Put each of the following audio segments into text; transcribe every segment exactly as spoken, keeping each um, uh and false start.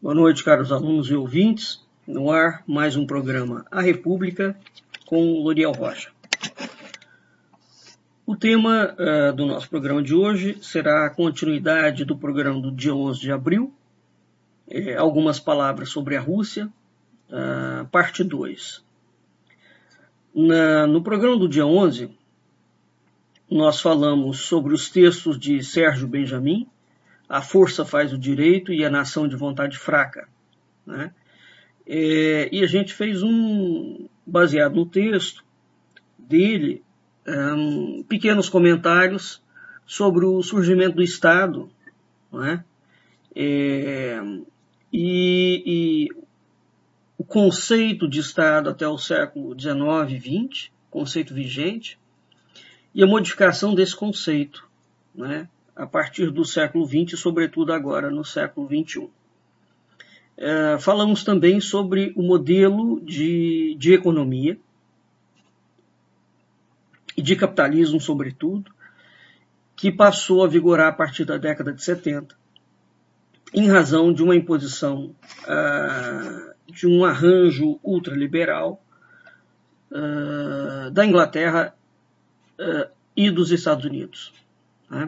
Boa noite, caros alunos e ouvintes. No ar, mais um programa A República com Loriel Rocha. O tema uh, do nosso programa de hoje será a continuidade do programa do dia onze de abril, eh, algumas palavras sobre a Rússia, uh, parte dois. Na, no programa do dia onze, nós falamos sobre os textos de Sérgio Benjamin, A Força Faz o Direito e a Nação de Vontade Fraca, né? É, e a gente fez um, baseado no texto dele, um, pequenos comentários sobre o surgimento do Estado, né? É, e, e o conceito de Estado até o século dezenove e vinte, conceito vigente, e a modificação desse conceito, né, a partir do século vinte e, sobretudo, agora no século vinte e um. É, falamos também sobre o modelo de, de economia e de capitalismo, sobretudo, que passou a vigorar a partir da década de setenta, em razão de uma imposição uh, de um arranjo ultraliberal uh, da Inglaterra uh, e dos Estados Unidos, né?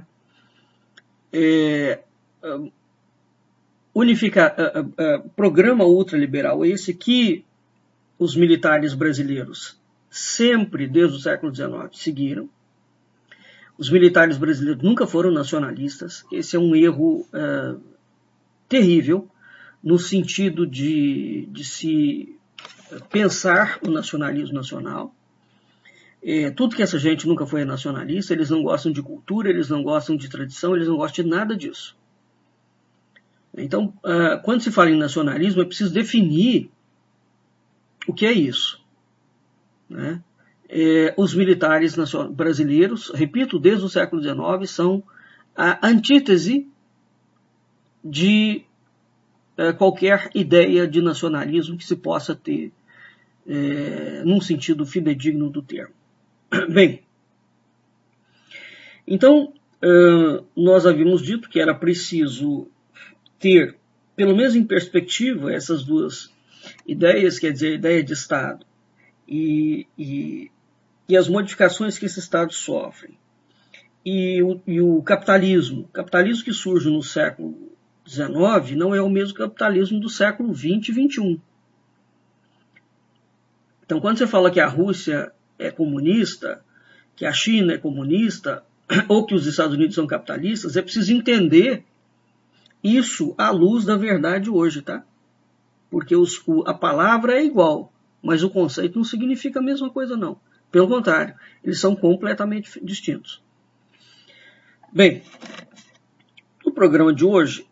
É, uh, unificar, uh, uh, uh, programa ultraliberal esse que os militares brasileiros sempre, desde o século dezenove, seguiram. Os militares brasileiros nunca foram nacionalistas. Esse é um erro uh, terrível, no sentido de, de se pensar o nacionalismo nacional. É, tudo que essa gente nunca foi nacionalista, eles não gostam de cultura, eles não gostam de tradição, eles não gostam de nada disso. Então, uh, quando se fala em nacionalismo, é preciso definir o que é isso, né? É, os militares brasileiros, repito, desde o século dezenove, são a antítese de uh, qualquer ideia de nacionalismo que se possa ter, é, num sentido fidedigno do termo. Bem, então, uh, nós havíamos dito que era preciso ter, pelo menos em perspectiva, essas duas ideias, quer dizer, a ideia de Estado e, e, e as modificações que esse Estado sofre, e o, e o capitalismo. O capitalismo que surge no século dezenove não é o mesmo capitalismo do século vinte e vinte e um. Então, quando você fala que a Rússia é comunista, que a China é comunista, ou que os Estados Unidos são capitalistas, é preciso entender isso à luz da verdade hoje, tá? Porque os, o, a palavra é igual, mas o conceito não significa a mesma coisa, não. Pelo contrário, eles são completamente distintos. Bem, no programa de hoje,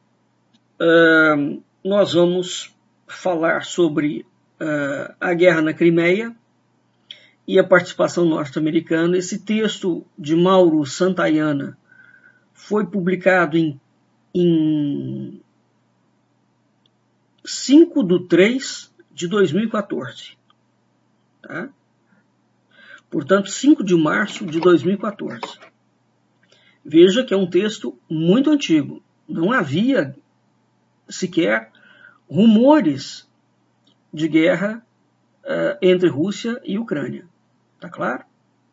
uh, nós vamos falar sobre uh, a guerra na Crimeia e a participação norte-americana. Esse texto de Mauro Santayana foi publicado em, em cinco de três de dois mil e quatorze. Tá? Portanto, cinco de março de dois mil e quatorze. Veja que é um texto muito antigo. Não havia sequer rumores de guerra uh, entre Rússia e Ucrânia. Tá claro?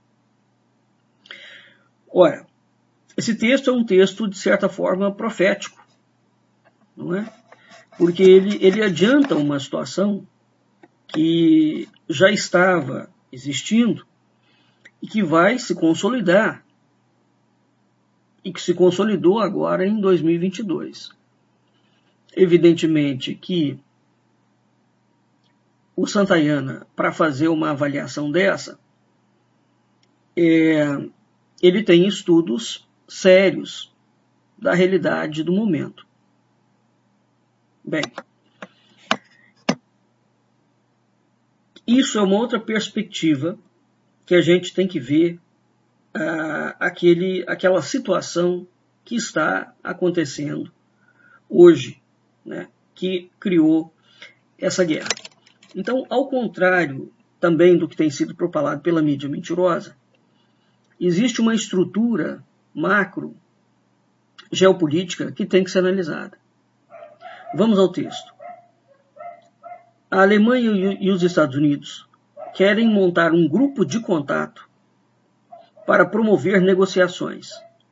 Ora, esse texto é um texto, de certa forma, profético, não é? Porque ele, ele adianta uma situação que já estava existindo e que vai se consolidar, e que se consolidou agora em dois mil e vinte e dois. Evidentemente que o Santayana, para fazer uma avaliação dessa, É, ele tem estudos sérios da realidade do momento. Bem, isso é uma outra perspectiva que a gente tem que ver uh, aquele, aquela situação que está acontecendo hoje, né, que criou essa guerra. Então, ao contrário também do que tem sido propalado pela mídia mentirosa, existe uma estrutura macro geopolítica que tem que ser analisada. Vamos ao texto. A Alemanha e os Estados Unidos querem montar um grupo de contato para promover negociações.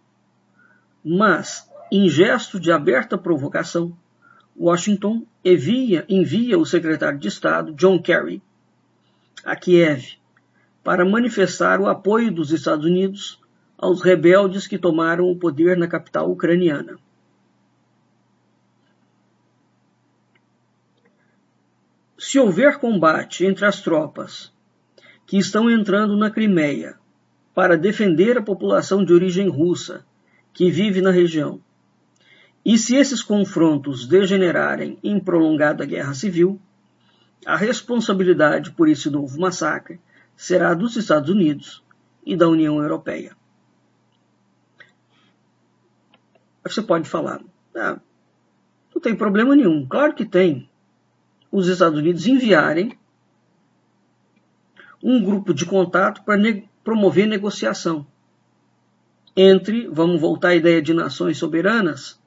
Mas, em gesto de aberta provocação, Washington envia, envia o secretário de Estado, John Kerry, a Kiev, para manifestar o apoio dos Estados Unidos aos rebeldes que tomaram o poder na capital ucraniana. Se houver combate entre as tropas que estão entrando na Crimeia para defender a população de origem russa que vive na região, e se esses confrontos degenerarem em prolongada guerra civil, a responsabilidade por esse novo massacre será dos Estados Unidos e da União Europeia. Você pode falar, ah, não tem problema nenhum. Claro que tem. Os Estados Unidos enviarem um grupo de contato para ne- promover negociação entre, vamos voltar à ideia de nações soberanas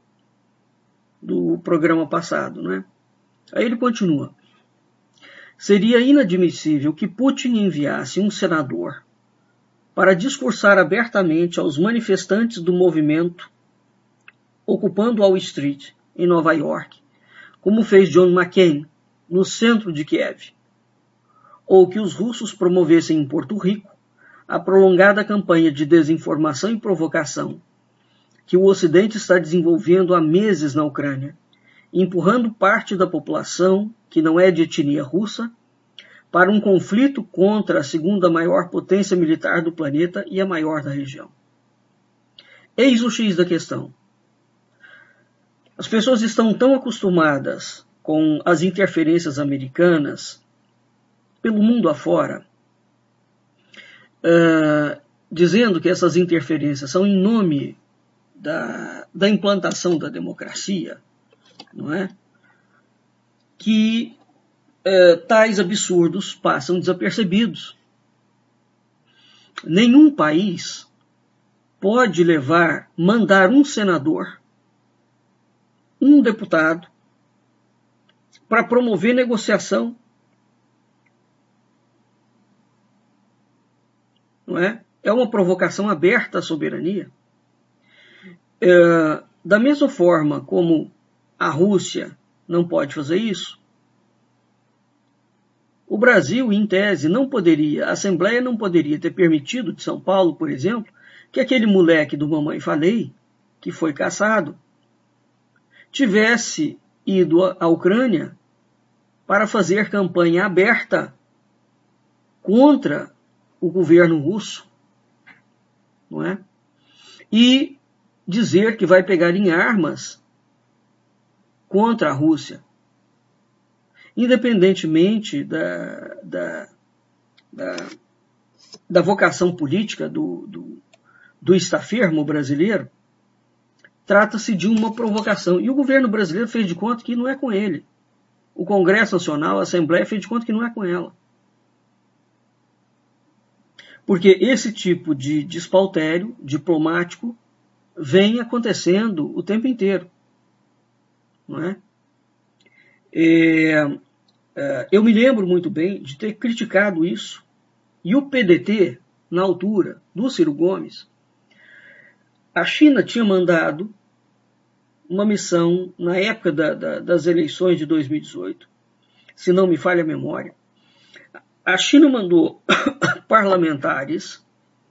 do programa passado, não é? Aí ele continua. Seria inadmissível que Putin enviasse um senador para discursar abertamente aos manifestantes do movimento ocupando Wall Street, em Nova York, como fez John McCain, no centro de Kiev, ou que os russos promovessem em Porto Rico a prolongada campanha de desinformação e provocação que o Ocidente está desenvolvendo há meses na Ucrânia, empurrando parte da população, que não é de etnia russa, para um conflito contra a segunda maior potência militar do planeta e a maior da região. Eis o X da questão. As pessoas estão tão acostumadas com as interferências americanas pelo mundo afora, uh, dizendo que essas interferências são em nome da, da implantação da democracia, não é? Que uh, tais absurdos passam desapercebidos. Nenhum país pode levar, mandar um senador, um deputado, para promover negociação. Não é? É uma provocação aberta à soberania. É, da mesma forma como a Rússia não pode fazer isso, o Brasil, em tese, não poderia, a Assembleia não poderia ter permitido de São Paulo, por exemplo, que aquele moleque do Mamãe Falei, que foi caçado, tivesse ido à Ucrânia para fazer campanha aberta contra o governo russo, não é? E dizer que vai pegar em armas contra a Rússia, independentemente da, da, da, da vocação política do, do, do estafermo brasileiro. Trata-se de uma provocação. E o governo brasileiro fez de conta que não é com ele. O Congresso Nacional, a Assembleia, fez de conta que não é com ela. Porque esse tipo de despautério diplomático vem acontecendo o tempo inteiro. Não é? É, é, eu me lembro muito bem de ter criticado isso. E o P D T, na altura, do Ciro Gomes, a China tinha mandado uma missão na época da, da, das eleições de dois mil e dezoito, se não me falha a memória. A China mandou parlamentares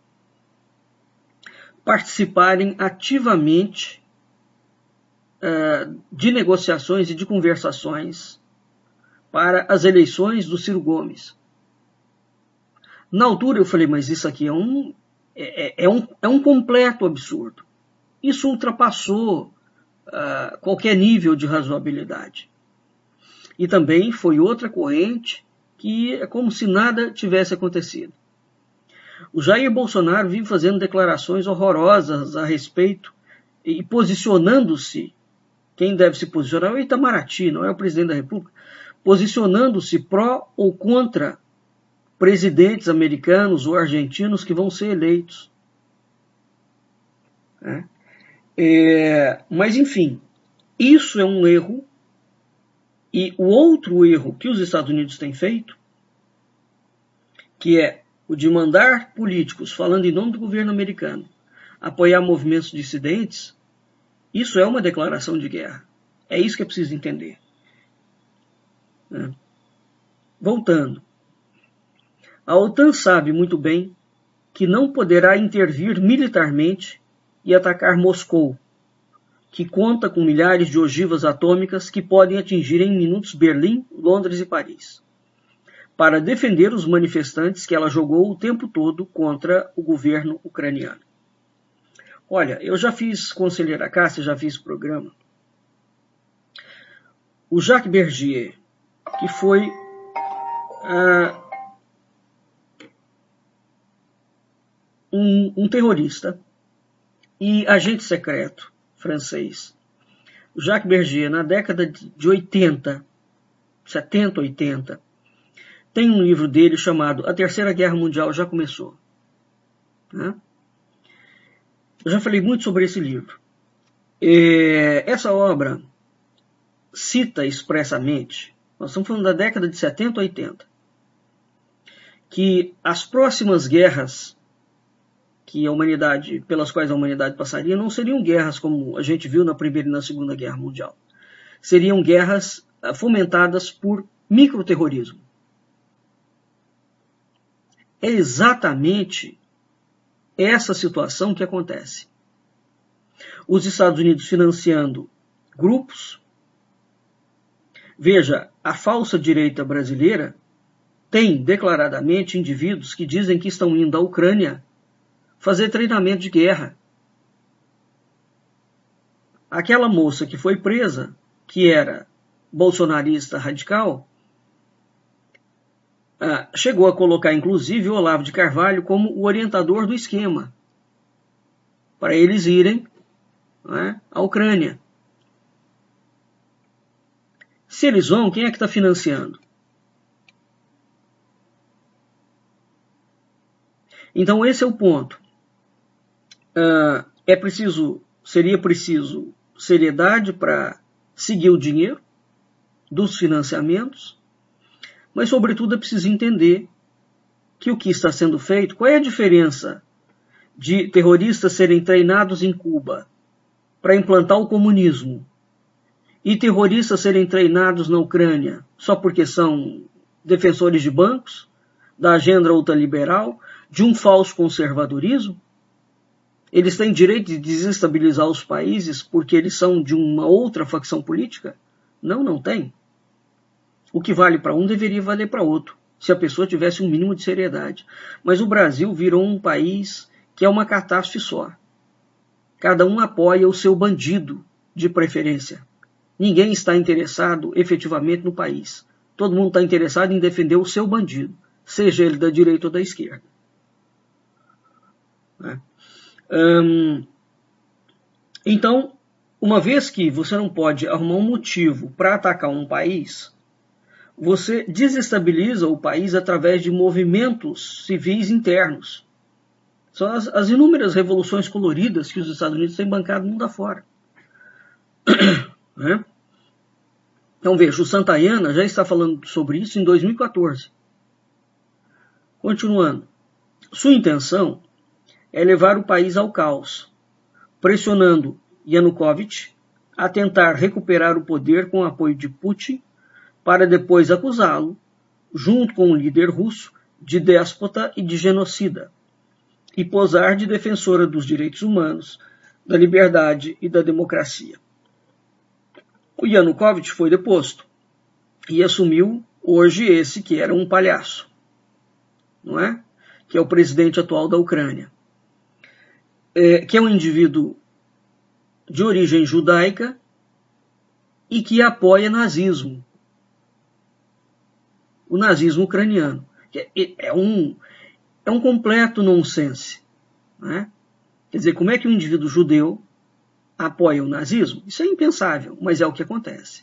participarem ativamente uh, de negociações e de conversações para as eleições do Ciro Gomes. Na altura eu falei, mas isso aqui é um, é, é um, é um completo absurdo. Isso ultrapassou uh, qualquer nível de razoabilidade. E também foi outra corrente que é como se nada tivesse acontecido. O Jair Bolsonaro vive fazendo declarações horrorosas a respeito e posicionando-se, quem deve se posicionar é o Itamaraty, não é o presidente da República, posicionando-se pró ou contra presidentes americanos ou argentinos que vão ser eleitos. É. É, mas, enfim, isso é um erro E o outro erro que os Estados Unidos têm feito, que é o de mandar políticos, falando em nome do governo americano, apoiar movimentos dissidentes, isso é uma declaração de guerra. É isso que é preciso entender. Voltando. A OTAN sabe muito bem que não poderá intervir militarmente e atacar Moscou, que conta com milhares de ogivas atômicas que podem atingir em minutos Berlim, Londres e Paris, para defender os manifestantes que ela jogou o tempo todo contra o governo ucraniano. Olha, eu já fiz Conselheira Cássia, já fiz programa. O Jacques Bergier, que foi ah, um, um terrorista e agente secreto francês. O Jacques Bergier, na década de oitenta, setenta, oitenta, tem um livro dele chamado A Terceira Guerra Mundial Já Começou. Né? Eu já falei muito sobre esse livro. E essa obra cita expressamente, nós estamos falando da década de setenta, oitenta, que as próximas guerras que a humanidade, pelas quais a humanidade passaria não seriam guerras como a gente viu na Primeira e na Segunda Guerra Mundial. Seriam guerras fomentadas por microterrorismo. É exatamente essa situação que acontece. Os Estados Unidos financiando grupos. Veja, a falsa direita brasileira tem declaradamente indivíduos que dizem que estão indo à Ucrânia fazer treinamento de guerra. Aquela moça que foi presa, que era bolsonarista radical, chegou a colocar inclusive o Olavo de Carvalho como o orientador do esquema para eles irem, né, à Ucrânia. Se eles vão, quem é que está financiando? Então esse é o ponto. Uh, é preciso, seria preciso seriedade para seguir o dinheiro dos financiamentos, mas sobretudo é preciso entender que o que está sendo feito, qual é a diferença de terroristas serem treinados em Cuba para implantar o comunismo e terroristas serem treinados na Ucrânia só porque são defensores de bancos, da agenda ultraliberal, de um falso conservadorismo? Eles têm direito de desestabilizar os países porque eles são de uma outra facção política? Não, não tem. O que vale para um deveria valer para outro, se a pessoa tivesse um mínimo de seriedade. Mas o Brasil virou um país que é uma catástrofe só. Cada um apoia o seu bandido de preferência. Ninguém está interessado efetivamente no país. Todo mundo está interessado em defender o seu bandido, seja ele da direita ou da esquerda. Né? Hum, então, uma vez que você não pode arrumar um motivo para atacar um país, você desestabiliza o país através de movimentos civis internos. São as, as inúmeras revoluções coloridas que os Estados Unidos têm bancado mundo afora. Né? Então veja, o Santayana já está falando sobre isso em dois mil e quatorze. Continuando. Sua intenção é levar o país ao caos, pressionando Yanukovych a tentar recuperar o poder com o apoio de Putin, para depois acusá-lo, junto com o líder russo, de déspota e de genocida, e posar de defensora dos direitos humanos, da liberdade e da democracia. O Yanukovych foi deposto e assumiu hoje esse que era um palhaço, não é? Que é o presidente atual da Ucrânia, é, que é um indivíduo de origem judaica e que apoia nazismo, o nazismo ucraniano. É um, é um completo nonsense. Né? Quer dizer, como é que um indivíduo judeu apoia o nazismo? Isso é impensável, mas é o que acontece.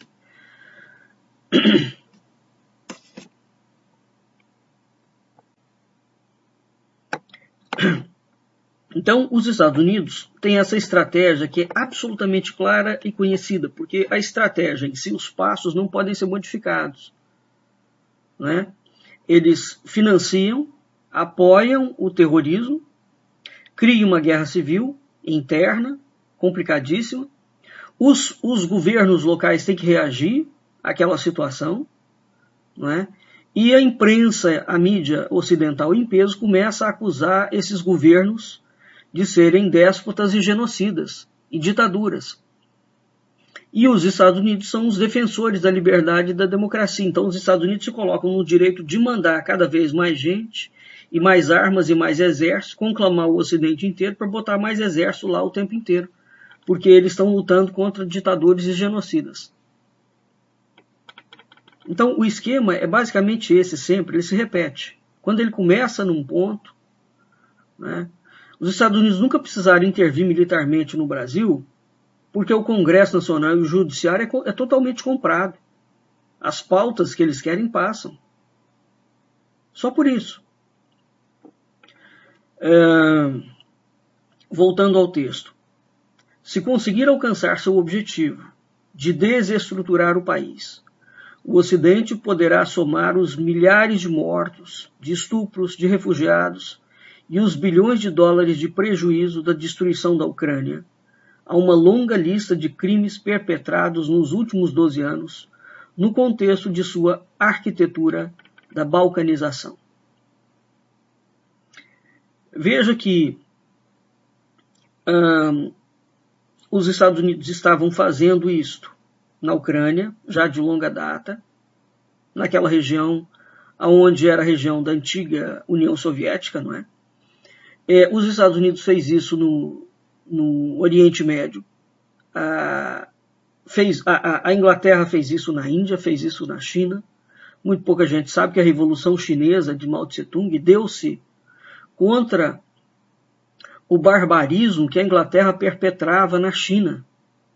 Então, os Estados Unidos têm essa estratégia que é absolutamente clara e conhecida, porque a estratégia em si, os passos não podem ser modificados, né? Eles financiam, apoiam o terrorismo, criam uma guerra civil interna, complicadíssima. Os, os governos locais têm que reagir àquela situação, não é? E a imprensa, a mídia ocidental em peso, começa a acusar esses governos de serem déspotas e genocidas e ditaduras. E os Estados Unidos são os defensores da liberdade e da democracia. Então os Estados Unidos se colocam no direito de mandar cada vez mais gente e mais armas e mais exércitos, conclamar o Ocidente inteiro para botar mais exército lá o tempo inteiro, porque eles estão lutando contra ditadores e genocidas. Então o esquema é basicamente esse sempre, ele se repete. Quando ele começa num ponto, né, os Estados Unidos nunca precisaram intervir militarmente no Brasil, porque o Congresso Nacional e o Judiciário é, é totalmente comprado. As pautas que eles querem passam. Só por isso. É, voltando ao texto. Se conseguir alcançar seu objetivo de desestruturar o país, o Ocidente poderá somar os milhares de mortos, de estupros, de refugiados e os bilhões de dólares de prejuízo da destruição da Ucrânia a uma longa lista de crimes perpetrados nos últimos doze anos no contexto de sua arquitetura da balcanização. Veja que hum, os Estados Unidos estavam fazendo isto na Ucrânia, já de longa data, naquela região onde era a região da antiga União Soviética, não é? É, os Estados Unidos fez isso no, no Oriente Médio, a, fez, a, a Inglaterra fez isso na Índia, fez isso na China. Muito pouca gente sabe que a Revolução Chinesa de Mao Tse-tung deu-se contra o barbarismo que a Inglaterra perpetrava na China.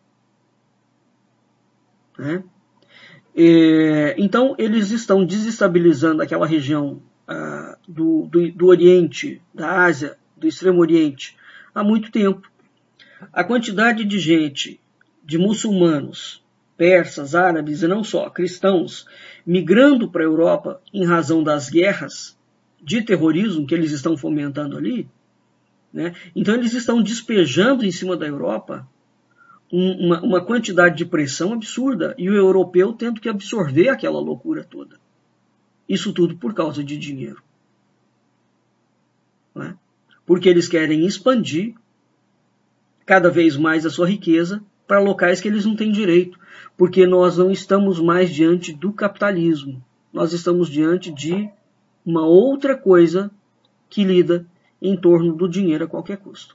Né? É, então, eles estão desestabilizando aquela região ah, do, do, do Oriente, da Ásia, do Extremo Oriente, há muito tempo. A quantidade de gente, de muçulmanos, persas, árabes e não só, cristãos, migrando para a Europa em razão das guerras de terrorismo que eles estão fomentando ali, né? Então eles estão despejando em cima da Europa uma, uma quantidade de pressão absurda e o europeu tendo que absorver aquela loucura toda. Isso tudo por causa de dinheiro. Né? Porque eles querem expandir cada vez mais a sua riqueza para locais que eles não têm direito. Porque nós não estamos mais diante do capitalismo. Nós estamos diante de uma outra coisa que lida em torno do dinheiro a qualquer custo.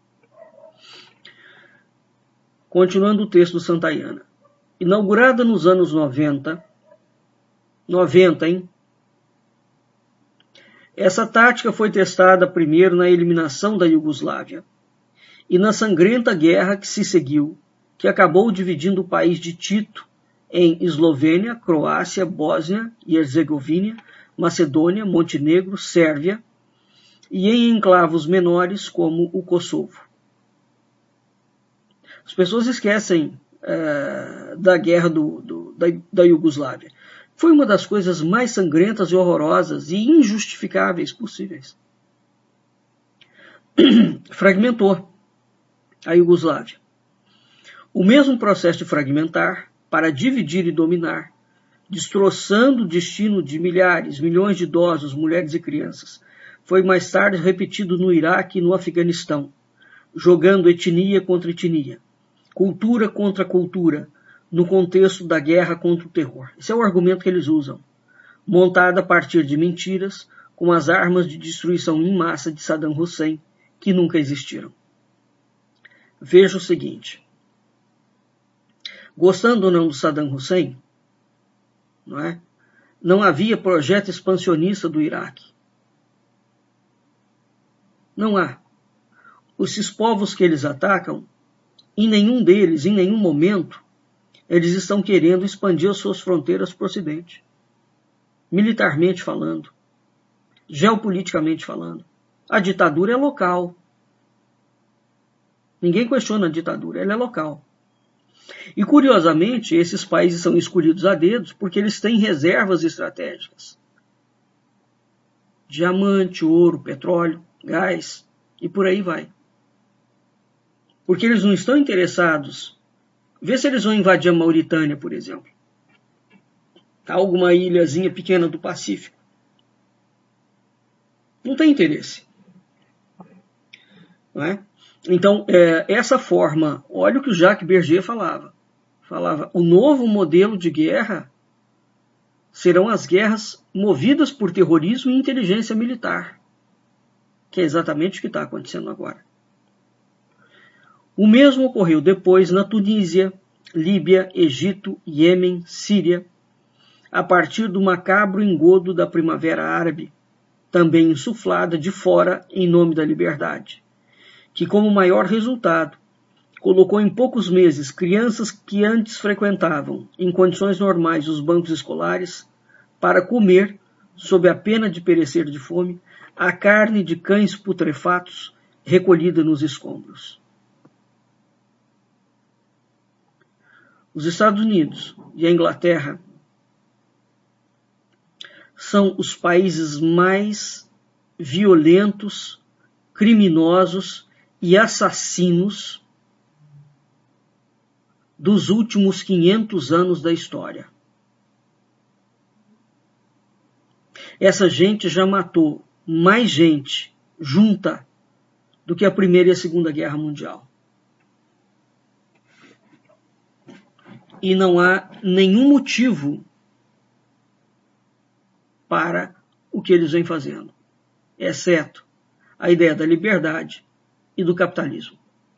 Continuando o texto do Santayana. Inaugurada nos anos noventa, noventa, hein? Essa tática foi testada primeiro na eliminação da Iugoslávia e na sangrenta guerra que se seguiu, que acabou dividindo o país de Tito em Eslovênia, Croácia, Bósnia e Herzegovina, Macedônia, Montenegro, Sérvia e em enclavos menores como o Kosovo. As pessoas esquecem uh, da guerra do, do, da, da Iugoslávia. Foi uma das coisas mais sangrentas e horrorosas e injustificáveis possíveis. Fragmentou a Iugoslávia. O mesmo processo de fragmentar para dividir e dominar, destroçando o destino de milhares, milhões de idosos, mulheres e crianças, foi mais tarde repetido no Iraque e no Afeganistão, jogando etnia contra etnia, cultura contra cultura, no contexto da guerra contra o terror. Esse é o argumento que eles usam, montado a partir de mentiras, com as armas de destruição em massa de Saddam Hussein, que nunca existiram. Veja o seguinte. Gostando ou não do Saddam Hussein, não é? Não havia projeto expansionista do Iraque. Não há. Esses povos que eles atacam, em nenhum deles, em nenhum momento, eles estão querendo expandir as suas fronteiras para o Ocidente. Militarmente falando. Geopoliticamente falando. A ditadura é local. Ninguém questiona a ditadura, ela é local. E, curiosamente, esses países são escolhidos a dedos porque eles têm reservas estratégicas. Diamante, ouro, petróleo, gás e por aí vai. Porque eles não estão interessados. Vê se eles vão invadir a Mauritânia, por exemplo. Alguma ilhazinha pequena do Pacífico. Não tem interesse. Não é? Então, é, essa forma, olha o que o Jacques Berger falava. Falava, o novo modelo de guerra serão as guerras movidas por terrorismo e inteligência militar, que é exatamente o que está acontecendo agora. O mesmo ocorreu depois na Tunísia, Líbia, Egito, Iêmen, Síria, a partir do macabro engodo da Primavera Árabe, também insuflada de fora em nome da liberdade, que como maior resultado colocou em poucos meses crianças que antes frequentavam, em condições normais, os bancos escolares, para comer, sob a pena de perecer de fome, a carne de cães putrefatos recolhida nos escombros. Os Estados Unidos e a Inglaterra são os países mais violentos, criminosos e assassinos dos últimos quinhentos anos da história. Essa gente já matou mais gente junta do que a Primeira e a Segunda Guerra Mundial. E não há nenhum motivo para o que eles vêm fazendo, exceto a ideia da liberdade e do capitalismo.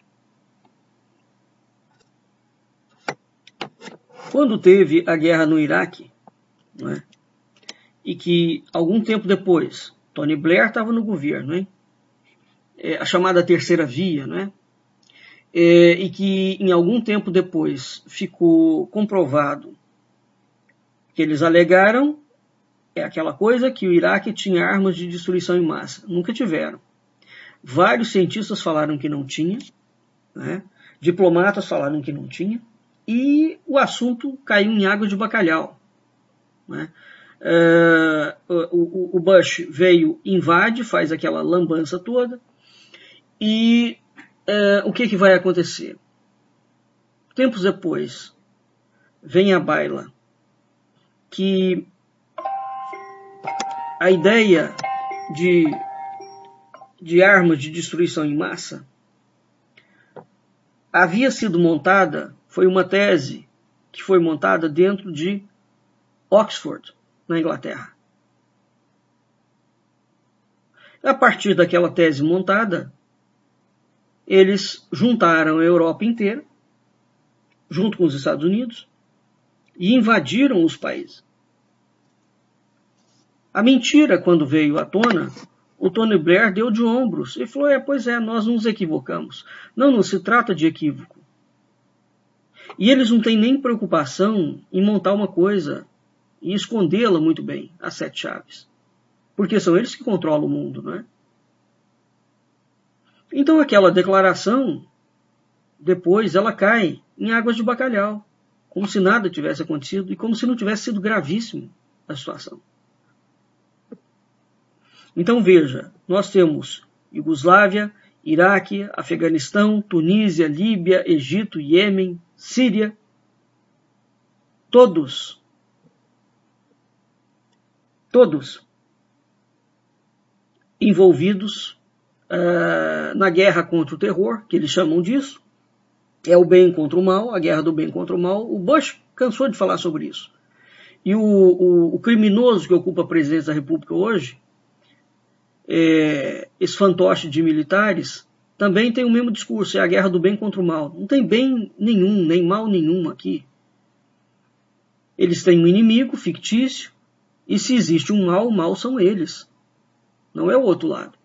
Quando teve a guerra no Iraque, não é? E que algum tempo depois, Tony Blair estava no governo, hein? É, a chamada terceira via, não é? É, e que em algum tempo depois ficou comprovado que eles alegaram é aquela coisa que o Iraque tinha armas de destruição em massa. Nunca tiveram. Vários cientistas falaram que não tinha, né? Diplomatas falaram que não tinha, e o assunto caiu em água de bacalhau, né? Uh, o, o Bush veio, invade, faz aquela lambança toda, e uh, o que, que vai acontecer? Tempos depois, vem à baila que a ideia de, de armas de destruição em massa havia sido montada, foi uma tese que foi montada dentro de Oxford, na Inglaterra. A partir daquela tese montada, eles juntaram a Europa inteira, junto com os Estados Unidos, e invadiram os países. A mentira, quando veio à tona, o Tony Blair deu de ombros e falou, é, pois é, nós nos equivocamos. Não, não se trata de equívoco. E eles não têm nem preocupação em montar uma coisa e escondê-la muito bem, as sete chaves. Porque são eles que controlam o mundo, não é? Então aquela declaração, depois ela cai em águas de bacalhau, como se nada tivesse acontecido e como se não tivesse sido gravíssimo a situação. Então veja, nós temos Iugoslávia, Iraque, Afeganistão, Tunísia, Líbia, Egito, Iêmen, Síria, todos, todos envolvidos uh, na guerra contra o terror, que eles chamam disso, é o bem contra o mal, a guerra do bem contra o mal. O Bush cansou de falar sobre isso. E o, o, o criminoso que ocupa a presidência da República hoje, É, esse fantoche de militares, também tem o mesmo discurso, é a guerra do bem contra o mal. Não tem bem nenhum, nem mal nenhum aqui. Eles têm um inimigo fictício, e se existe um mal, o mal são eles. Não é o outro lado.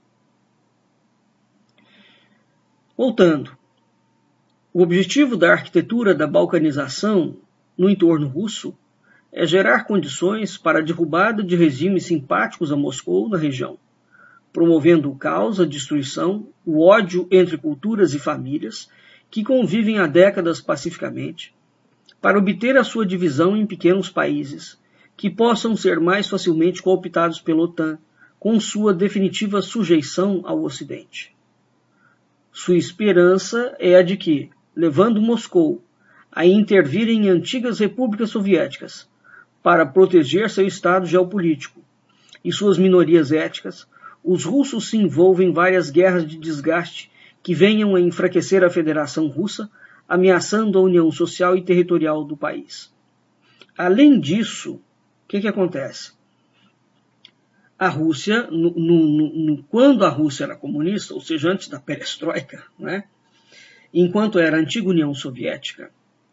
Voltando. O objetivo da arquitetura da balcanização no entorno russo é gerar condições para a derrubada de regimes simpáticos a Moscou na região, promovendo o caos, a destruição, o ódio entre culturas e famílias que convivem há décadas pacificamente, para obter a sua divisão em pequenos países, que possam ser mais facilmente cooptados pela OTAN, com sua definitiva sujeição ao Ocidente. Sua esperança é a de que, levando Moscou a intervir em antigas repúblicas soviéticas para proteger seu estado geopolítico e suas minorias étnicas, os russos se envolvem em várias guerras de desgaste que venham a enfraquecer a Federação Russa, ameaçando a união social e territorial do país. Além disso, o que, que acontece? A Rússia, no, no, no, quando a Rússia era comunista, ou seja, antes da perestroika, né, enquanto era a antiga União Soviética,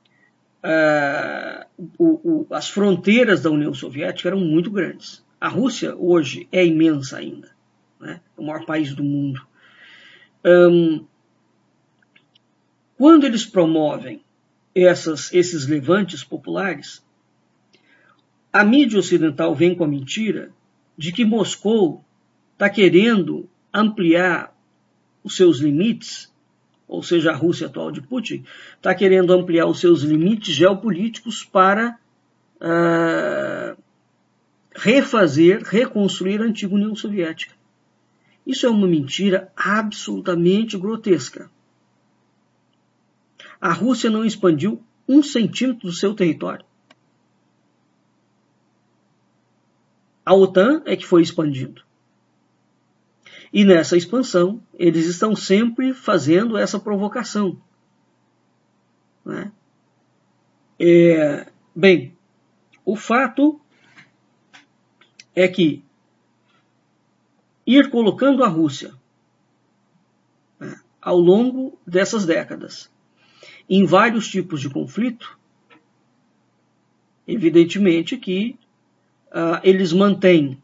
uh, o, o, as fronteiras da União Soviética eram muito grandes. A Rússia hoje é imensa ainda, né, é o maior país do mundo. Um, quando eles promovem essas, esses levantes populares, a mídia ocidental vem com a mentira de que Moscou está querendo ampliar os seus limites, ou seja, a Rússia atual de Putin, está querendo ampliar os seus limites geopolíticos para uh, refazer, reconstruir a antiga União Soviética. Isso é uma mentira absolutamente grotesca. A Rússia não expandiu um centímetro do seu território. A OTAN é que foi expandindo. E nessa expansão, eles estão sempre fazendo essa provocação. Né? É, bem, o fato é que ir colocando a Rússia, né, ao longo dessas décadas em vários tipos de conflito, evidentemente que uh, eles mantêm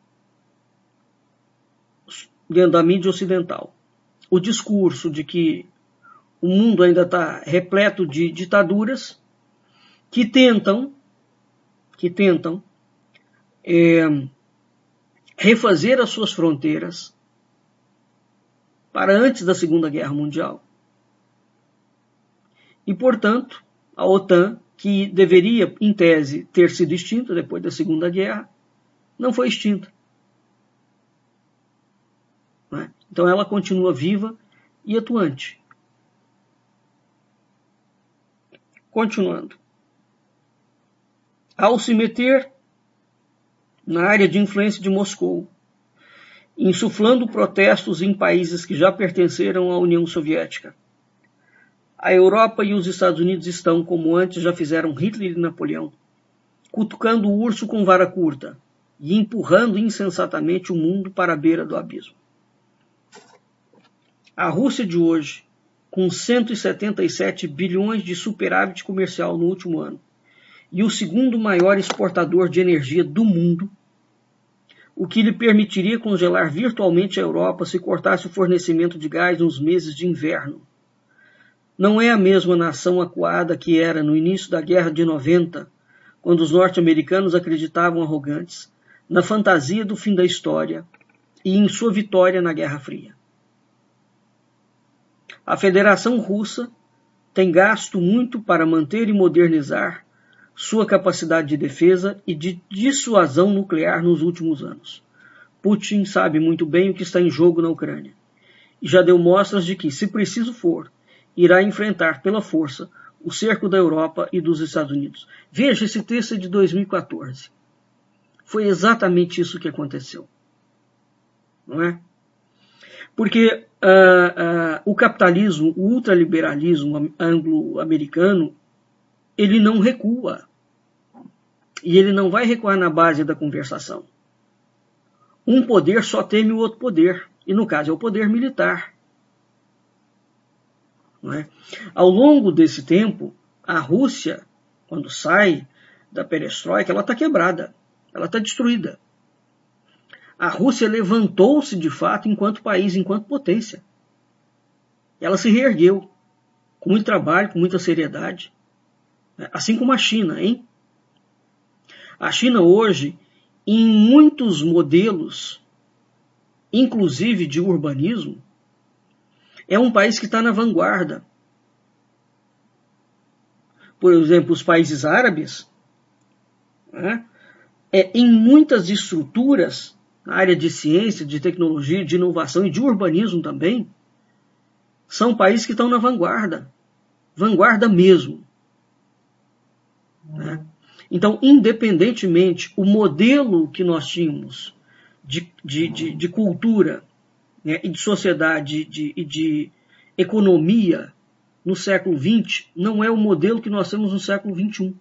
dentro da mídia ocidental o discurso de que o mundo ainda está repleto de ditaduras que tentam, que tentam é, refazer as suas fronteiras para antes da Segunda Guerra Mundial. E, portanto, a OTAN, que deveria, em tese, ter sido extinta depois da Segunda Guerra, não foi extinta. Não é? Então ela continua viva e atuante. Continuando. Ao se meter na área de influência de Moscou, insuflando protestos em países que já pertenceram à União Soviética, a Europa e os Estados Unidos estão, como antes já fizeram Hitler e Napoleão, cutucando o urso com vara curta e empurrando insensatamente o mundo para a beira do abismo. A Rússia de hoje, com cento e setenta e sete bilhões de superávit comercial no último ano, e o segundo maior exportador de energia do mundo, o que lhe permitiria congelar virtualmente a Europa se cortasse o fornecimento de gás nos meses de inverno. Não é a mesma nação acuada que era no início da Guerra de noventa, quando os norte-americanos acreditavam arrogantes na fantasia do fim da história e em sua vitória na Guerra Fria. A Federação Russa tem gasto muito para manter e modernizar sua capacidade de defesa e de dissuasão nuclear nos últimos anos. Putin sabe muito bem o que está em jogo na Ucrânia e já deu mostras de que, se preciso for, irá enfrentar pela força o cerco da Europa e dos Estados Unidos. Veja, esse texto é de dois mil e quatorze. Foi exatamente isso que aconteceu. Não é? Porque uh, uh, o capitalismo, o ultraliberalismo anglo-americano, ele não recua. E ele não vai recuar na base da conversação. Um poder só teme o outro poder. E no caso é o poder militar. Não é? Ao longo desse tempo, a Rússia, quando sai da perestroika, ela está quebrada. Ela está destruída. A Rússia levantou-se de fato enquanto país, enquanto potência. Ela se reergueu com muito trabalho, com muita seriedade. Assim como a China, hein? A China hoje, em muitos modelos inclusive de urbanismo, é um país que está na vanguarda. Por exemplo, os países árabes, né, é, em muitas estruturas, na área de ciência, de tecnologia, de inovação e de urbanismo também, são países que estão na vanguarda. Vanguarda mesmo. Né? Então, independentemente, o modelo que nós tínhamos de, de, de, de cultura, né, e de sociedade e de, de, de economia no século vinte não é o modelo que nós temos no século vinte e um.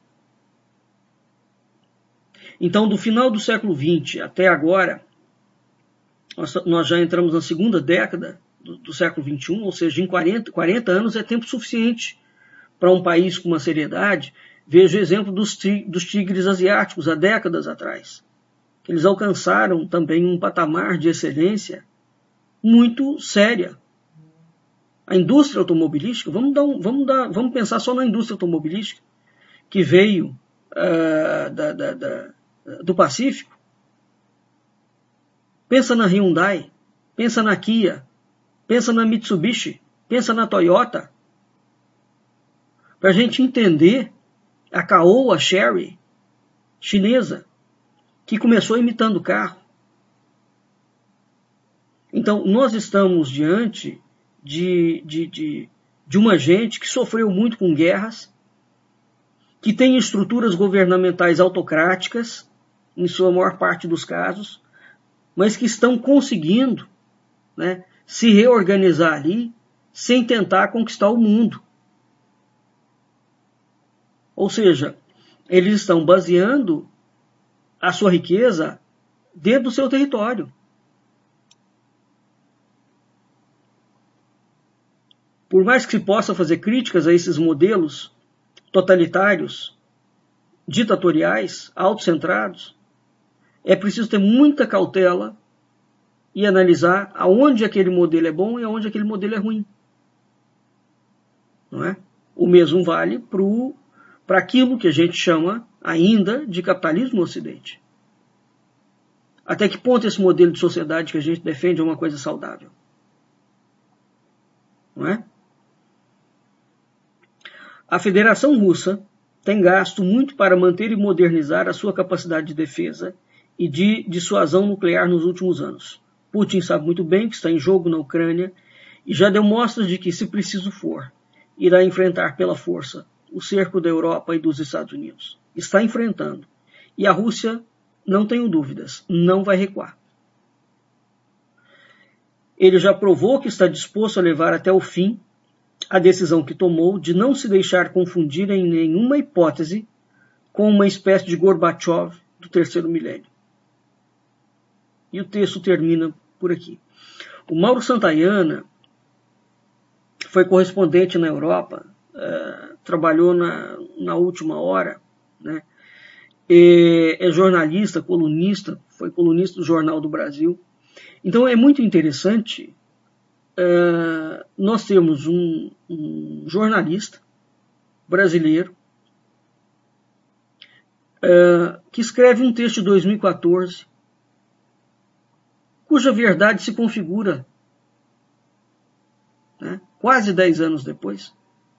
Então, do final do século vinte até agora, nós, nós já entramos na segunda década do, do século vinte e um, ou seja, em quarenta, quarenta anos é tempo suficiente para um país com uma seriedade. Veja o exemplo dos, dos tigres asiáticos há décadas atrás. Eles alcançaram também um patamar de excelência muito séria. A indústria automobilística, vamos, dar um, vamos, dar, vamos pensar só na indústria automobilística, que veio uh, da, da, da, do Pacífico. Pensa na Hyundai, pensa na Kia, pensa na Mitsubishi, pensa na Toyota. Para a gente entender a Caoa Chery, chinesa, que começou imitando o carro. Então, nós estamos diante de, de, de, de uma gente que sofreu muito com guerras, que tem estruturas governamentais autocráticas, em sua maior parte dos casos, mas que estão conseguindo, né, se reorganizar ali sem tentar conquistar o mundo. Ou seja, eles estão baseando a sua riqueza dentro do seu território. Por mais que se possa fazer críticas a esses modelos totalitários, ditatoriais, autocentrados, é preciso ter muita cautela e analisar aonde aquele modelo é bom e aonde aquele modelo é ruim. Não é? O mesmo vale para aquilo que a gente chama ainda de capitalismo no Ocidente. Até que ponto esse modelo de sociedade que a gente defende é uma coisa saudável? Não é? A Federação Russa tem gasto muito para manter e modernizar a sua capacidade de defesa e de dissuasão nuclear nos últimos anos. Putin sabe muito bem que está em jogo na Ucrânia e já deu mostras de que, se preciso for, irá enfrentar pela força o cerco da Europa e dos Estados Unidos. Está enfrentando. E a Rússia, não tenho dúvidas, não vai recuar. Ele já provou que está disposto a levar até o fim a decisão que tomou de não se deixar confundir em nenhuma hipótese com uma espécie de Gorbachev do terceiro milênio. E o texto termina por aqui. O Mauro Santayana foi correspondente na Europa, uh, trabalhou na, na última hora, né? é, é jornalista, colunista, foi colunista do Jornal do Brasil. Então é muito interessante uh, nós temos um, um jornalista brasileiro uh, que escreve um texto de dois mil e quatorze, cuja verdade se configura, né, quase dez anos depois.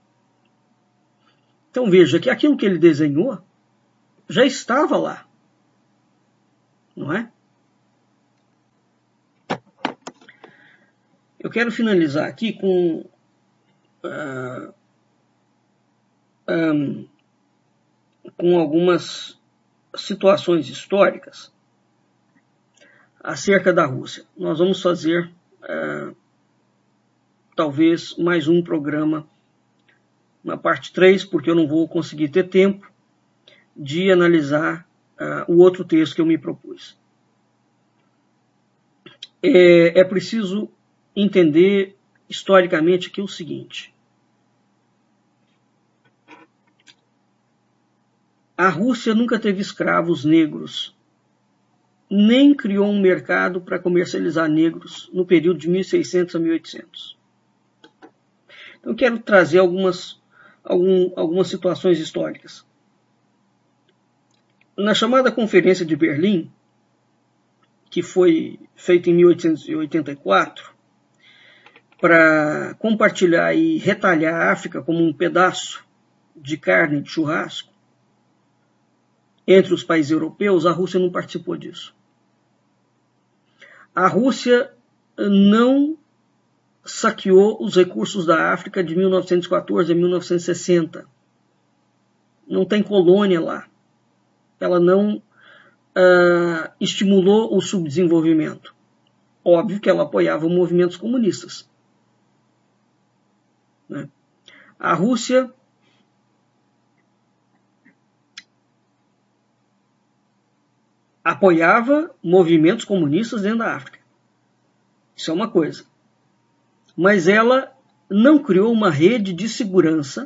Então veja que aquilo que ele desenhou já estava lá, não é? Eu quero finalizar aqui com uh, um, com algumas situações históricas acerca da Rússia. Nós vamos fazer uh, talvez mais um programa, uma parte três, porque eu não vou conseguir ter tempo de analisar uh, o outro texto que eu me propus. É, é preciso entender historicamente aqui o seguinte: a Rússia nunca teve escravos negros, nem criou um mercado para comercializar negros no período de mil e seiscentos a mil e oitocentos. Então eu quero trazer algumas, algum, algumas situações históricas. Na chamada Conferência de Berlim, que foi feito em mil oitocentos e oitenta e quatro para compartilhar e retalhar a África como um pedaço de carne de churrasco entre os países europeus, a Rússia não participou disso. A Rússia não saqueou os recursos da África de mil novecentos e quatorze a mil novecentos e sessenta. Não tem colônia lá. Ela não uh, estimulou o subdesenvolvimento. Óbvio que ela apoiava movimentos comunistas. Né? A Rússia apoiava movimentos comunistas dentro da África. Isso é uma coisa. Mas ela não criou uma rede de segurança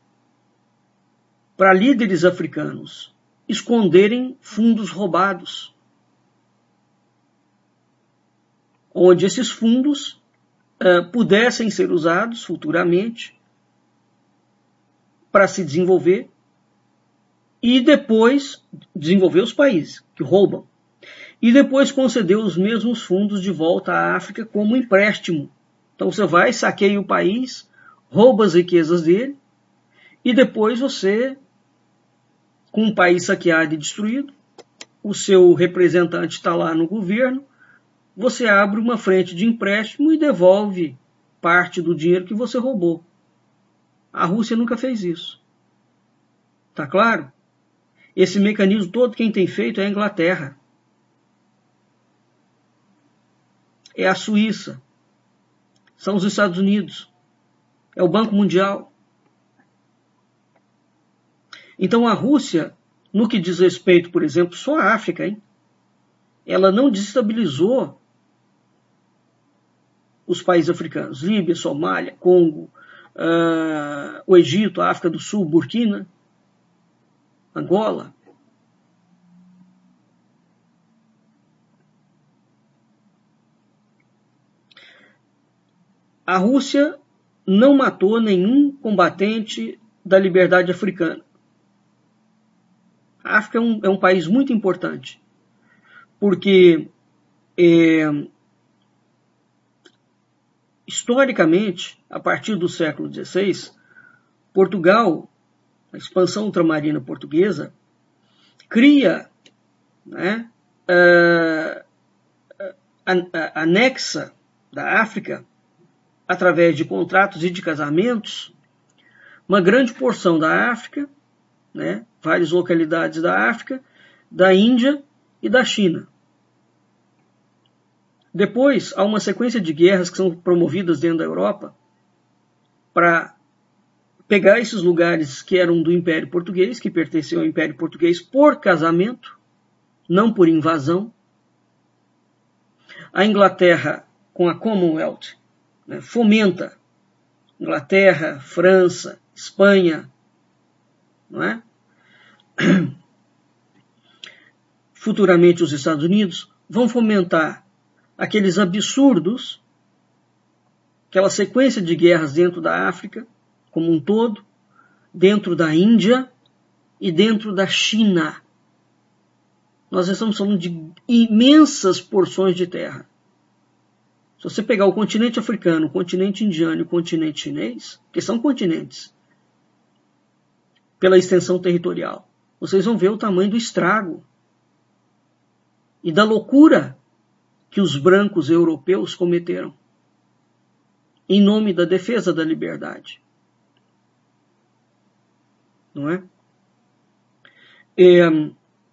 para líderes africanos esconderem fundos roubados, onde esses fundos uh, pudessem ser usados futuramente para se desenvolver e depois desenvolver os países que roubam, e depois conceder os mesmos fundos de volta à África como empréstimo. Então você vai, saqueia o país, rouba as riquezas dele, e depois você, com o país saqueado e destruído, o seu representante está lá no governo, você abre uma frente de empréstimo e devolve parte do dinheiro que você roubou. A Rússia nunca fez isso. Tá claro? Esse mecanismo todo quem tem feito é a Inglaterra. É a Suíça. São os Estados Unidos. É o Banco Mundial. Então a Rússia, no que diz respeito, por exemplo, só à África, hein? Ela não desestabilizou os países africanos. Líbia, Somália, Congo, uh, o Egito, a África do Sul, Burkina, Angola. A Rússia não matou nenhum combatente da liberdade africana. A África é um, é um país muito importante, porque é, historicamente, a partir do século dezesseis, Portugal, a expansão ultramarina portuguesa, cria, né, uh, anexa da África, através de contratos e de casamentos, uma grande porção da África, né, várias localidades da África, da Índia e da China. Depois, há uma sequência de guerras que são promovidas dentro da Europa para pegar esses lugares que eram do Império Português, que pertenciam ao Império Português por casamento, não por invasão. A Inglaterra, com a Commonwealth, né, fomenta Inglaterra, França, Espanha, não é? Futuramente os Estados Unidos vão fomentar aqueles absurdos, aquela sequência de guerras dentro da África como um todo, dentro da Índia e dentro da China. Nós estamos falando de imensas porções de terra. Se você pegar o continente africano, o continente indiano e o continente chinês, que são continentes, pela extensão territorial, vocês vão ver o tamanho do estrago e da loucura que os brancos europeus cometeram em nome da defesa da liberdade. Não é? é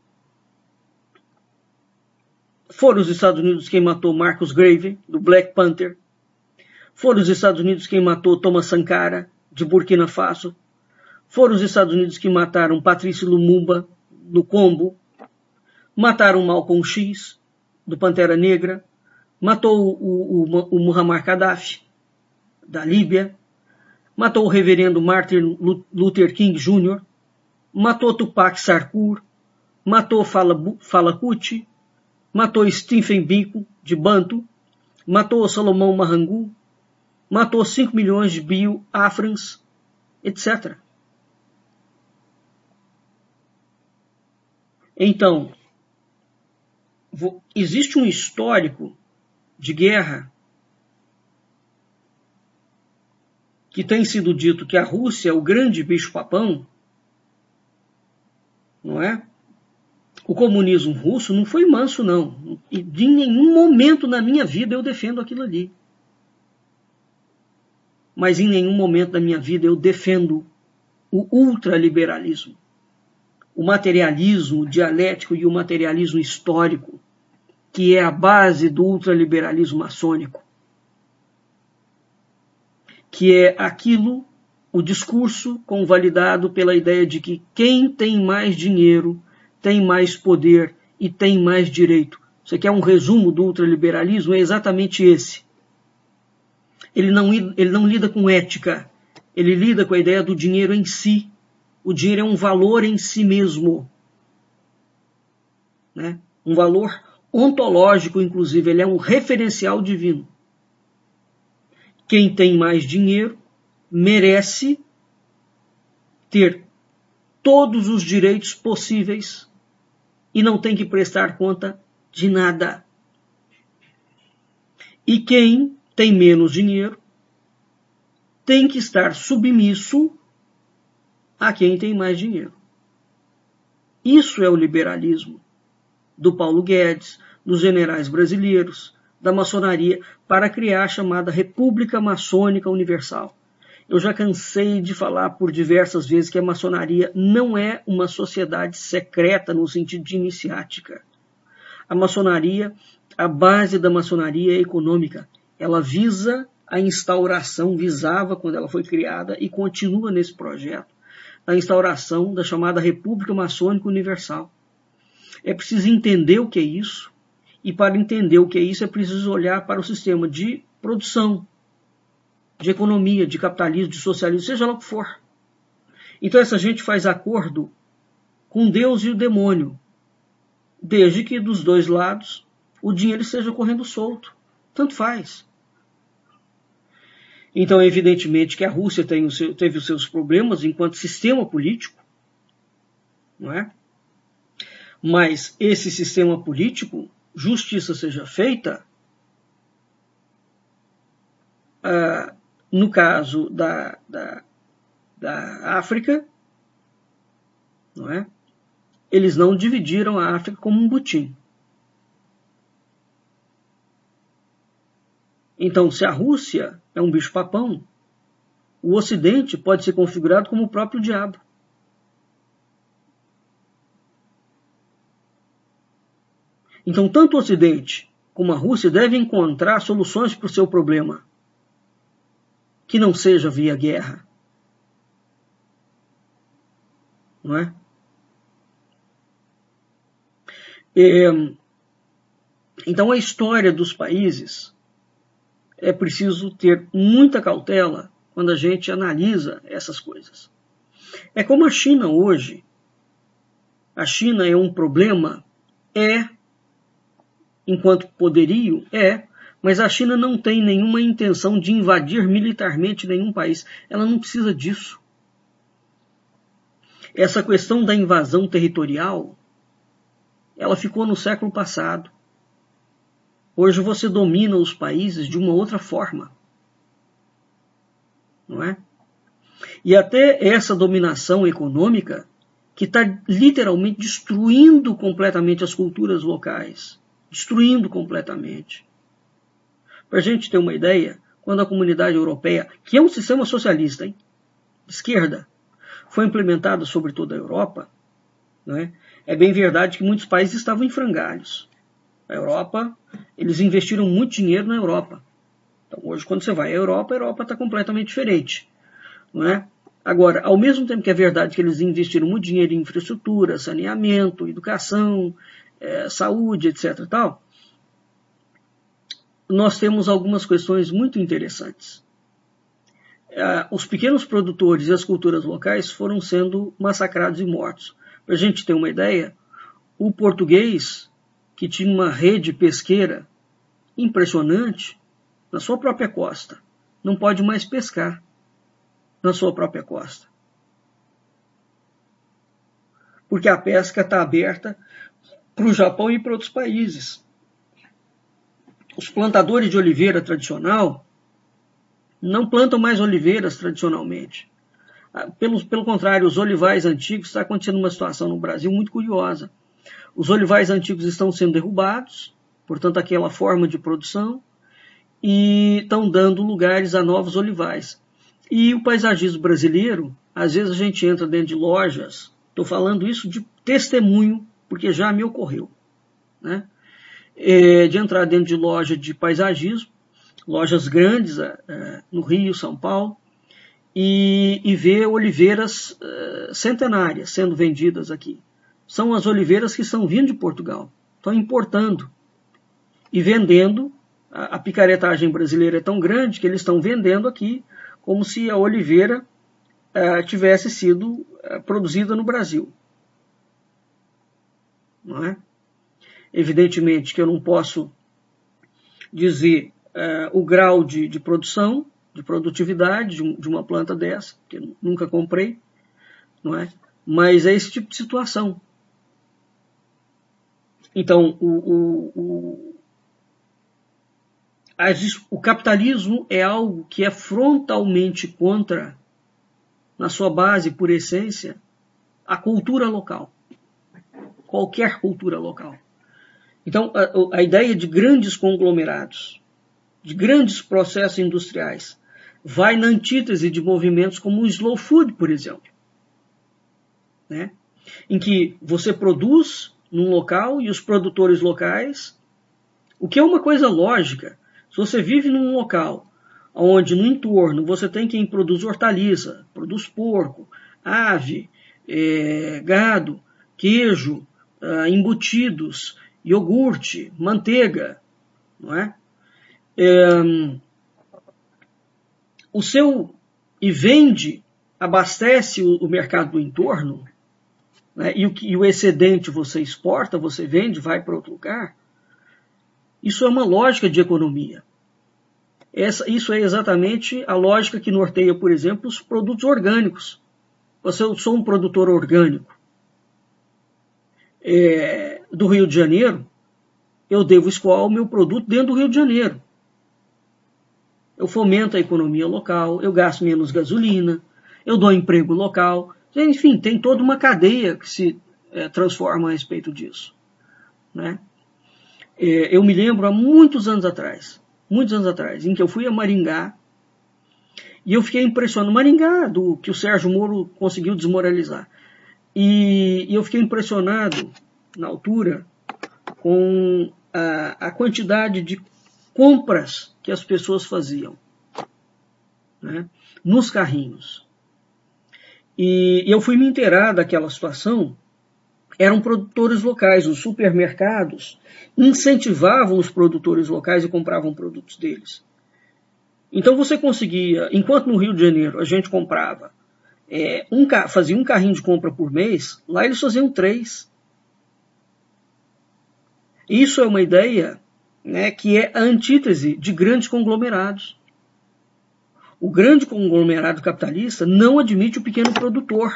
Foram os Estados Unidos quem matou Marcus Garvey, do Black Panther. Foram os Estados Unidos quem matou Thomas Sankara, de Burkina Faso. Foram os Estados Unidos que mataram Patrice Lumumba, do Congo. Mataram Malcolm X, do Pantera Negra. Matou o, o, o Muammar Gaddafi, da Líbia. Matou o reverendo Martin Luther King Júnior Matou Tupac Shakur. Matou Fela Kuti. Matou Stephen Biko, de Bantu, matou Salomão Mahangu, matou cinco milhões de bio-afrans, etcétera. Então, existe um histórico de guerra que tem sido dito que a Rússia é o grande bicho-papão, não é? O comunismo russo não foi manso, não. E de nenhum momento na minha vida eu defendo aquilo ali. Mas em nenhum momento da minha vida eu defendo o ultraliberalismo, o materialismo dialético e o materialismo histórico, que é a base do ultraliberalismo maçônico, que é aquilo, o discurso convalidado pela ideia de que quem tem mais dinheiro tem mais poder e tem mais direito. Você quer um resumo do ultraliberalismo? É exatamente esse. Ele não, ele não lida com ética, ele lida com a ideia do dinheiro em si. O dinheiro é um valor em si mesmo, né? Um valor ontológico, inclusive, ele é um referencial divino. Quem tem mais dinheiro merece ter todos os direitos possíveis e não tem que prestar conta de nada. E quem tem menos dinheiro tem que estar submisso a quem tem mais dinheiro. Isso é o liberalismo do Paulo Guedes, dos generais brasileiros, da maçonaria, para criar a chamada República Maçônica Universal. Eu já cansei de falar por diversas vezes que a maçonaria não é uma sociedade secreta no sentido de iniciática. A maçonaria, a base da maçonaria é econômica. Ela visa a instauração, visava quando ela foi criada e continua nesse projeto, a instauração da chamada República Maçônica Universal. É preciso entender o que é isso, e para entender o que é isso é preciso olhar para o sistema de produção, de economia, de capitalismo, de socialismo, seja lá o que for. Então essa gente faz acordo com Deus e o demônio, desde que dos dois lados o dinheiro esteja correndo solto. Tanto faz. Então, evidentemente que a Rússia tem o seu, teve os seus problemas enquanto sistema político, não é? Mas esse sistema político, justiça seja feita, ah, no caso da, da, da África, não é? Eles não dividiram a África como um butim. Então, se a Rússia é um bicho-papão, o Ocidente pode ser configurado como o próprio diabo. Então, tanto o Ocidente como a Rússia devem encontrar soluções para o seu problema, que não seja via guerra. Não é? É, então, a história dos países é preciso ter muita cautela quando a gente analisa essas coisas. É como a China hoje. A China é um problema? É. Enquanto poderio? É. Mas a China não tem nenhuma intenção de invadir militarmente nenhum país. Ela não precisa disso. Essa questão da invasão territorial, ela ficou no século passado. Hoje você domina os países de uma outra forma. Não é? E até essa dominação econômica que está literalmente destruindo completamente as culturas locais. Destruindo completamente. Para a gente ter uma ideia, quando a Comunidade Europeia, que é um sistema socialista, hein? Esquerda, foi implementada sobre toda a Europa, não é? É bem verdade que muitos países estavam em frangalhos. A Europa, eles investiram muito dinheiro na Europa. Então hoje quando você vai à Europa, a Europa está completamente diferente. Não é? Agora, ao mesmo tempo que é verdade que eles investiram muito dinheiro em infraestrutura, saneamento, educação, é, saúde, etc. Tal, nós temos algumas questões muito interessantes. É, os pequenos produtores e as culturas locais foram sendo massacrados e mortos. Para a gente ter uma ideia, o português, que tinha uma rede pesqueira impressionante na sua própria costa, não pode mais pescar na sua própria costa. Porque a pesca está aberta para o Japão e para outros países. Os plantadores de oliveira tradicional não plantam mais oliveiras tradicionalmente. Pelo, pelo contrário, os olivais antigos, está acontecendo uma situação no Brasil muito curiosa. Os olivais antigos estão sendo derrubados, portanto, aquela forma de produção, e estão dando lugares a novos olivais. E o paisagismo brasileiro, às vezes a gente entra dentro de lojas, estou falando isso de testemunho, porque já me ocorreu, né? É, de entrar dentro de loja de paisagismo, lojas grandes é, no Rio, São Paulo, e, e ver oliveiras é, centenárias sendo vendidas aqui. São as oliveiras que estão vindo de Portugal, estão importando e vendendo. A, a picaretagem brasileira é tão grande que eles estão vendendo aqui como se a oliveira é, tivesse sido é, produzida no Brasil. Não é? Evidentemente que eu não posso dizer uh, o grau de, de produção, de produtividade de, um, de uma planta dessa, que eu nunca comprei, não é? Mas é esse tipo de situação. Então, o, o, o, as, o capitalismo é algo que é frontalmente contra, na sua base, por essência, a cultura local. Qualquer cultura local. Então, a, a ideia de grandes conglomerados, de grandes processos industriais, vai na antítese de movimentos como o slow food, por exemplo, né? Em que você produz num local e os produtores locais, o que é uma coisa lógica. Se você vive num local onde no entorno você tem quem produz hortaliça, produz porco, ave, é, gado, queijo, uh, embutidos, iogurte, manteiga, não é? é? O seu e vende, abastece o, o mercado do entorno, né? e, o, e o excedente você exporta, você vende, vai para outro lugar. Isso é uma lógica de economia. Essa, isso é exatamente a lógica que norteia, por exemplo, os produtos orgânicos. Você, eu sou um produtor orgânico é, do Rio de Janeiro, eu devo escoar o meu produto dentro do Rio de Janeiro. Eu fomento a economia local, eu gasto menos gasolina, eu dou emprego local. Enfim, tem toda uma cadeia que se é, transforma a respeito disso, né? É, eu me lembro há muitos anos atrás, muitos anos atrás, em que eu fui a Maringá e eu fiquei impressionado. Maringá, do que o Sérgio Moro conseguiu desmoralizar. E, e eu fiquei impressionado, na altura, com a, a quantidade de compras que as pessoas faziam, né, nos carrinhos. E, e eu fui me inteirar daquela situação. Eram produtores locais, os supermercados incentivavam os produtores locais e compravam produtos deles. Então você conseguia, enquanto no Rio de Janeiro a gente comprava, é, um, fazia um carrinho de compra por mês, lá eles faziam três. Isso é uma ideia, né, que é a antítese de grandes conglomerados. O grande conglomerado capitalista não admite o pequeno produtor.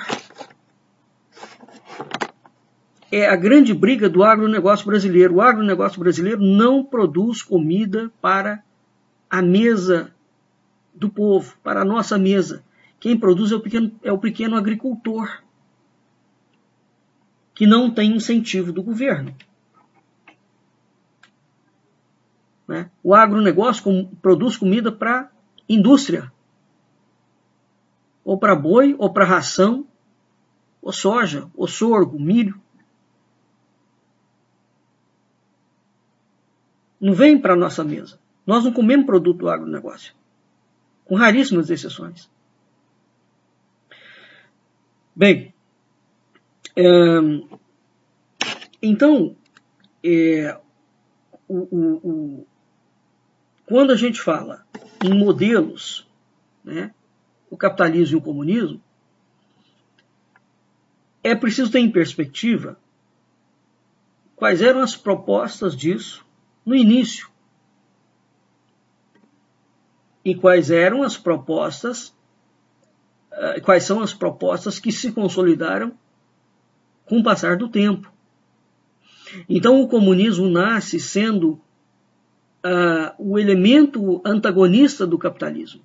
É a grande briga do agronegócio brasileiro. O agronegócio brasileiro não produz comida para a mesa do povo, para a nossa mesa. Quem produz é o pequeno, é o pequeno agricultor, que não tem incentivo do governo. Né? O agronegócio com, produz comida para indústria, ou para boi, ou para ração, ou soja, ou sorgo, milho. Não vem para a nossa mesa. Nós não comemos produto do agronegócio, com raríssimas exceções. Bem, é, então, é, o, o, o, quando a gente fala em modelos, né, o capitalismo e o comunismo, é preciso ter em perspectiva quais eram as propostas disso no início e quais eram as propostas, quais são as propostas que se consolidaram com o passar do tempo. Então o comunismo nasce sendo uh, o elemento antagonista do capitalismo.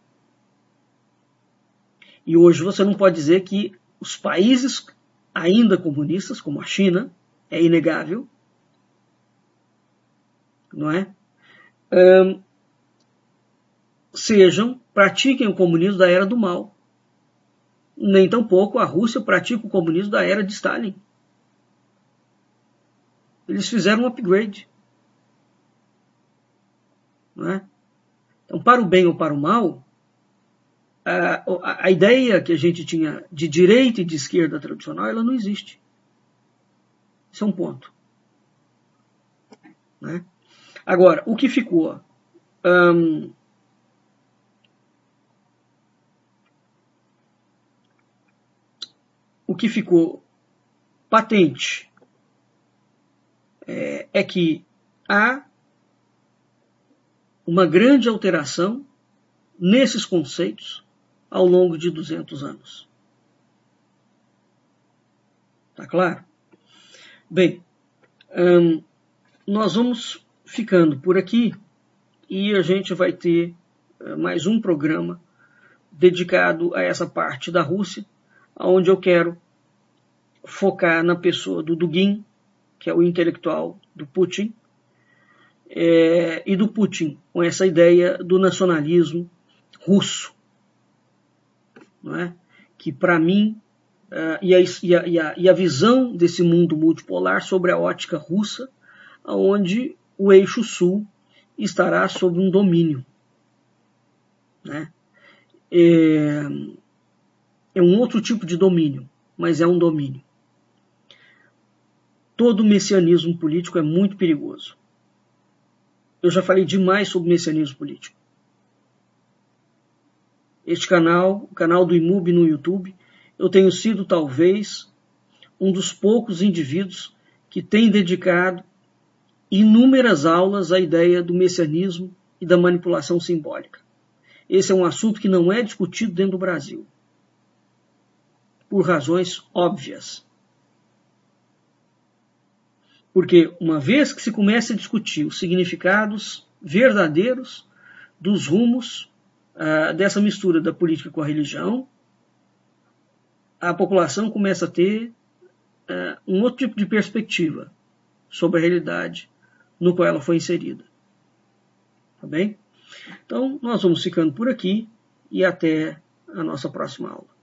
E hoje você não pode dizer que os países ainda comunistas, como a China, é inegável, não é? Um, sejam, pratiquem o comunismo da era do mal. Nem tampouco a Rússia pratica o comunismo da era de Stalin. Eles fizeram um upgrade. Não é? Então, para o bem ou para o mal, a, a, a ideia que a gente tinha de direita e de esquerda tradicional, ela não existe. Isso é um ponto. Né? Agora, o que ficou? Hum, o que ficou patente é, é que há uma grande alteração nesses conceitos ao longo de duzentos anos. Tá claro? Bem, hum, nós vamos ficando por aqui e a gente vai ter mais um programa dedicado a essa parte da Rússia, onde eu quero focar na pessoa do Dugin, que é o intelectual do Putin, é, e do Putin, com essa ideia do nacionalismo russo, não é? Que para mim, uh, e, a, e, a, e, a, e a visão desse mundo multipolar sobre a ótica russa, onde o eixo sul estará sob um domínio. Né? É, é um outro tipo de domínio, mas é um domínio. Todo messianismo político é muito perigoso. Eu já falei demais sobre messianismo político. Este canal, o canal do IMUB no YouTube, eu tenho sido talvez um dos poucos indivíduos que tem dedicado inúmeras aulas à ideia do messianismo e da manipulação simbólica. Esse é um assunto que não é discutido dentro do Brasil, por razões óbvias. Porque uma vez que se começa a discutir os significados verdadeiros dos rumos uh, dessa mistura da política com a religião, a população começa a ter uh, um outro tipo de perspectiva sobre a realidade no qual ela foi inserida. Tá bem? Então, nós vamos ficando por aqui e até a nossa próxima aula.